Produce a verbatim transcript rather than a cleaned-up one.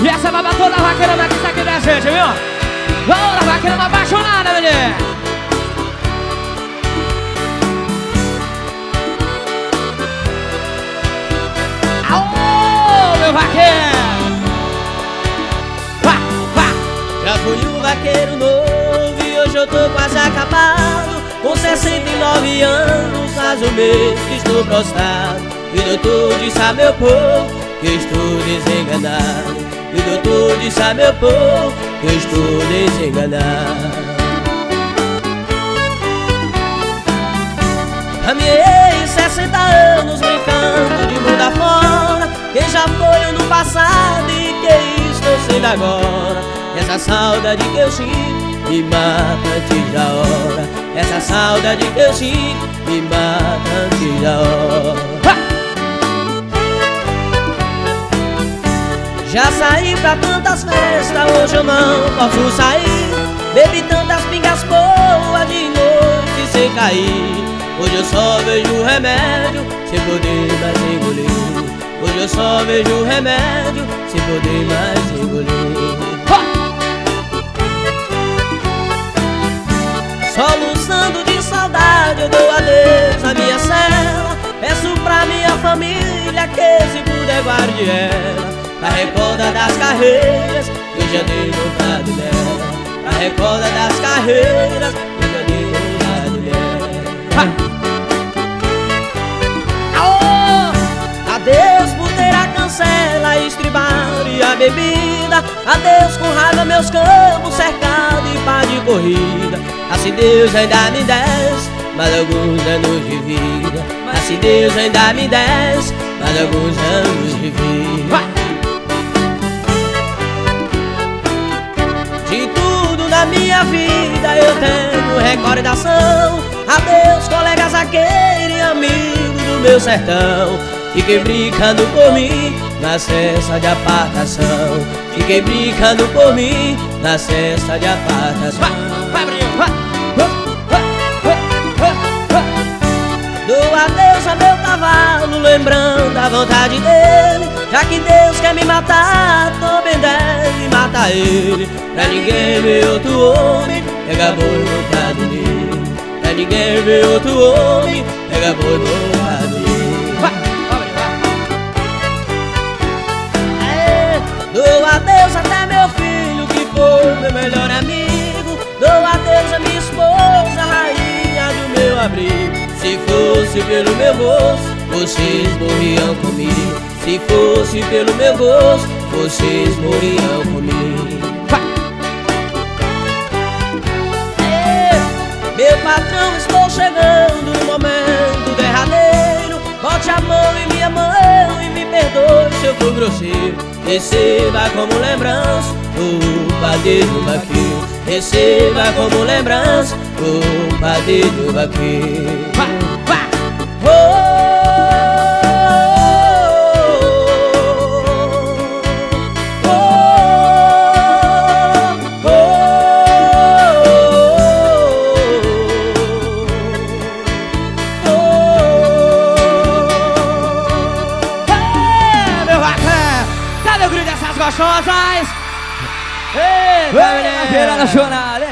E essa é pra toda a vaqueirama que está aqui presente, viu? Vamos lá, vaqueirama apaixonada, menino. Aô, meu vaqueiro! Vá, vá! Já fui um vaqueiro novo e hoje eu tô quase acabado. Com sessenta e nove anos, faz um mês que estou prostrado. E o doutor disse a meu povo que estou desenganado. E o doutor disse a meu povo que eu estou desenganado. Caminhei sessenta anos brincando de mundo afora. Quem já foi ano passado e que estou sendo agora. Essa saudade que eu sinto me mata antes da hora. Essa saudade que eu sinto me mata antes da hora. Já saí pra tantas festas, hoje eu não posso sair. Bebi tantas pingas boas de noite sem cair. Hoje eu só vejo remédio sem poder mais engolir. Hoje eu só vejo remédio sem poder mais engolir. Soluçando de saudade eu dou adeus à minha cela. Peço pra minha família que se puder guarde ela. Pra recorda das carreiras eu já dei vontade dela. Pra recorda das carreiras eu já dei vontade dela. Aô! Adeus puteira, cancela, estribar e a bebida. Adeus com raiva meus campos cercado e pá de corrida. Assim Deus ainda me desce mais alguns anos de vida. Assim Deus ainda me desce mais alguns anos de vida. De tudo na minha vida eu tenho recordação. Adeus colega zagueiro e amigo do meu sertão. Fiquei brincando por mim na cesta de apartação. Fiquei brincando por mim na cesta de apartação. Vai, vai, vai. Dou adeus a meu cavalo, lembrando a vontade dele. Já que Deus quer me matar, também deve matar ele. Pra ninguém ver outro homem pegar boi montado nele. Pra ninguém ver outro homem pegar boi montado nele. Vai, é, dou adeus até meu filho que foi meu melhor amigo. Dou adeus a minha esposa, a rainha do meu abrigo. Se fosse pelo meu gosto, vocês morriam comigo. Se fosse pelo meu gosto, vocês morriam comigo. É, meu patrão, estou chegando no momento derradeiro. Bote a mão em minha mão e me perdoe se eu for grosseiro. Receba como lembrança o padeiro vaqueiro. Receba como lembrança o padeiro vaqueiro. Oh, oh, oh, oh, Ei, meu vaqueiro, cadê o grito dessas gostosas? Eita, menina, virada chorada.